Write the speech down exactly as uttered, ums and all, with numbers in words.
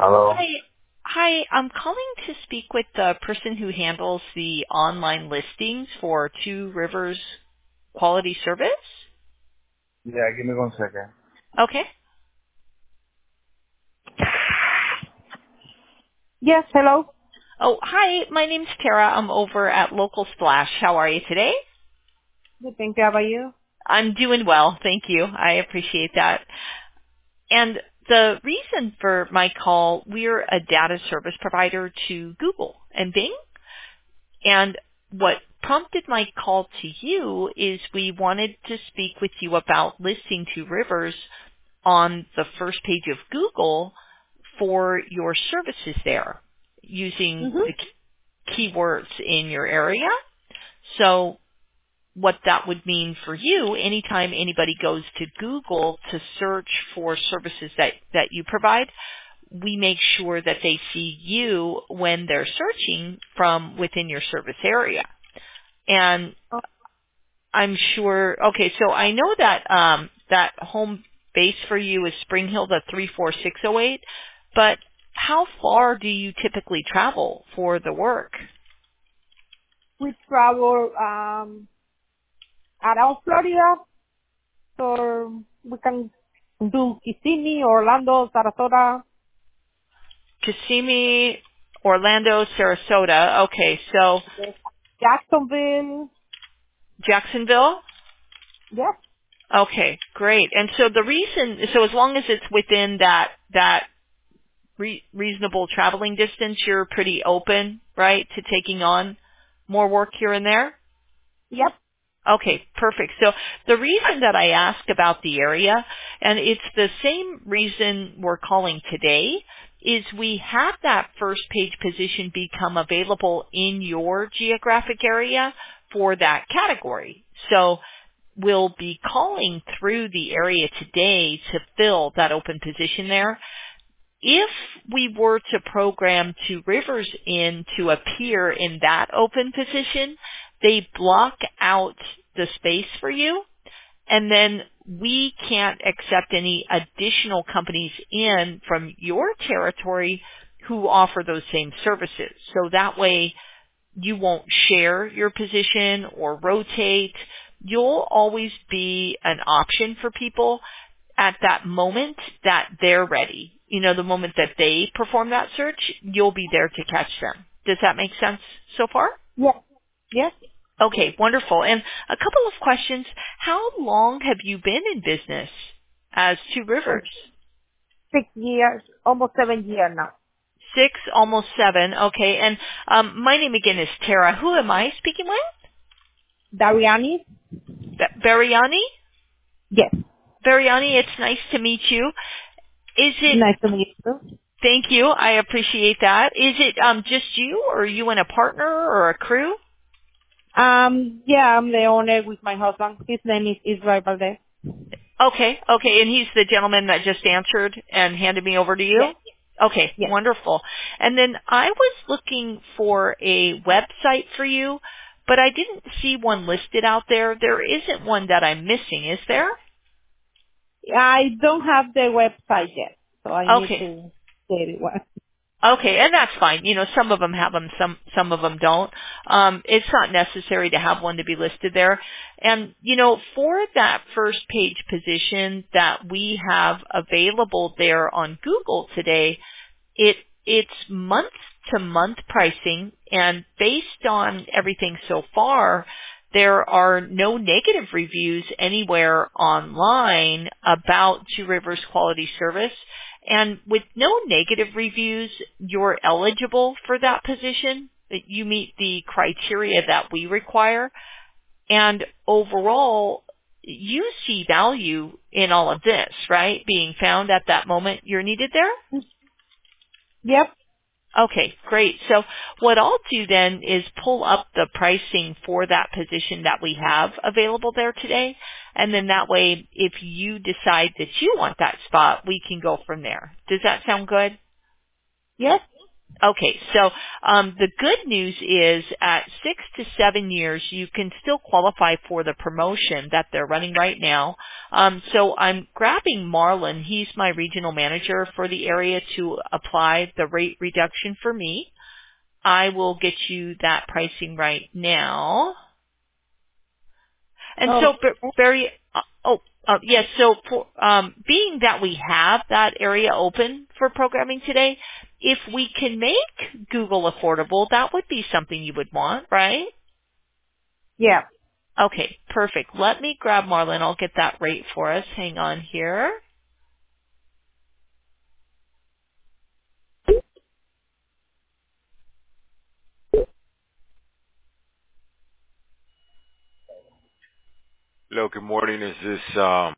Hello? Hi. Hi, I'm calling to speak with the person who handles the online listings for Two Rivers Quality Service. Yeah, give me one second. Okay. Yes, hello. Oh, hi. My name's Tara. I'm over at Local Splash. How are you today? Good, thank you. How about you? I'm doing well. Thank you. I appreciate that. And the reason for my call, we're a data service provider to Google and Bing. And what prompted my call to you is we wanted to speak with you about listing Two Rivers on the first page of Google for your services there using Mm-hmm. the key- keywords in your area. So what that would mean for you, anytime anybody goes to Google to search for services that, that you provide, we make sure that they see you when they're searching from within your service area. And I'm sure, okay, so I know that um, that home base for you is Spring Hill, the three four six oh eight, but how far do you typically travel for the work? We travel um, around Florida, so we can do Kissimmee, Orlando, Sarasota, Kissimmee, Orlando, Sarasota. Okay, so Jacksonville. Jacksonville? Yes, Okay, great. And so the reason, so as long as it's within that, that re- reasonable traveling distance, you're pretty open, right, to taking on more work here and there? yep. Okay, perfect. So the reason that I ask about the area, and it's the same reason we're calling today, is we have that first page position become available in your geographic area for that category. So we'll be calling through the area today to fill that open position there. If we were to program Two Rivers in to appear in that open position, they block out the space for you, and then we can't accept any additional companies in from your territory who offer those same services. So that way you won't share your position or rotate. You'll always be an option for people at that moment that they're ready. You know, the moment that they perform that search, you'll be there to catch them. Does that make sense so far? Yes, yes. Okay, wonderful. And a couple of questions. How long have you been in business as Two Um, Rivers? Six years, almost seven years now. Six, almost seven. Okay. And um, my name again is Tara. Who am I speaking with? Dariani? Ba- Bariani? Yes. Bariani, it's nice to meet you. Is it, Nice to meet you. thank you, I appreciate that. Is it um, just you, or are you and a partner or a crew? Um, yeah, I'm the owner with my husband. His name is Israel Valdez. Okay, okay, and he's the gentleman that just answered and handed me over to Yes, you? Okay, yes. wonderful. And then I was looking for a website for you, but I didn't see one listed out there. There isn't one that I'm missing, is there? I don't have the website yet, so I need Okay. to get it one. Okay, and that's fine. You know, some of them have them, some some of them don't. Um, it's not necessary to have one to be listed there. And you know, for that first page position that we have available there on Google today, it it's month to month pricing, and based on everything so far, there are no negative reviews anywhere online about Two Rivers Quality Service. And with no negative reviews, you're eligible for that position. That you meet the criteria that we require. And overall, you see value in all of this, right? Being found at that moment you're needed there? Yep. Okay, great. So what I'll do then is pull up the pricing for that position that we have available there today. And then that way, if you decide that you want that spot, we can go from there. Does that sound good? Yes. Okay, so um, the good news is at six to seven years, you can still qualify for the promotion that they're running right now. Um, so I'm grabbing Marlon. He's my regional manager for the area to apply the rate reduction for me. I will get you that pricing right now. And Oh, so, Bar- Barry, uh, oh, uh, yes, so for, um, being that we have that area open for programming today, if we can make Google affordable, that would be something you would want, right? yeah. Okay, perfect. Let me grab Marlon. I'll get that rate for us. Hang on here. Hello, good morning. Is this um